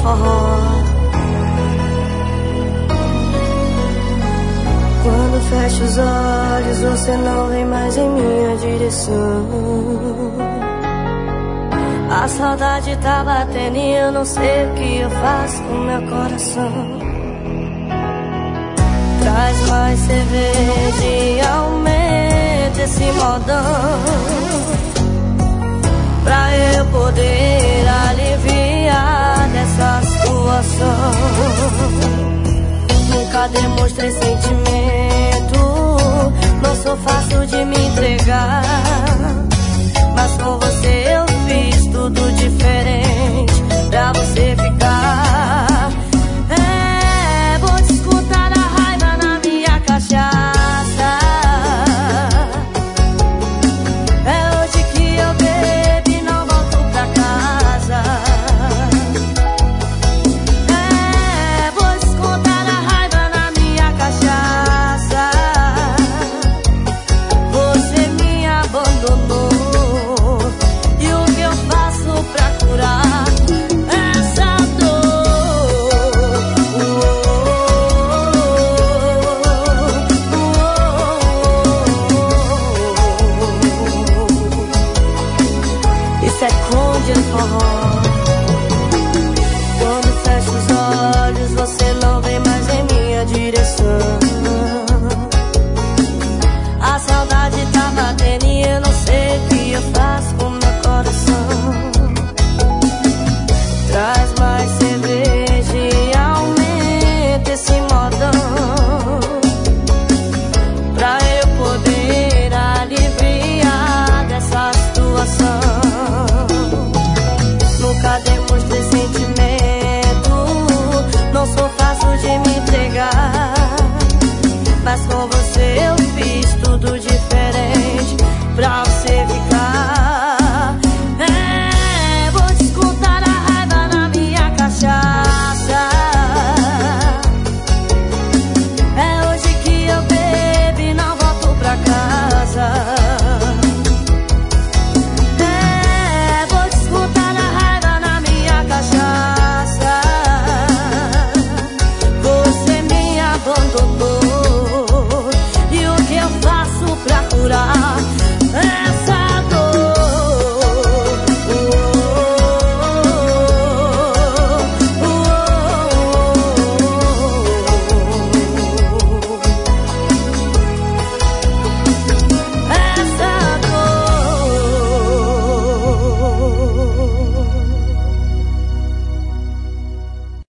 forró. Quando fecho os olhos, você não vem mais em minha direção. A saudade tá batendo e eu não sei o que eu faço com meu coração. Traz mais cerveja e aumenta esse modão, pra eu poder aliviar dessa situação. Nunca demonstrei sentimento,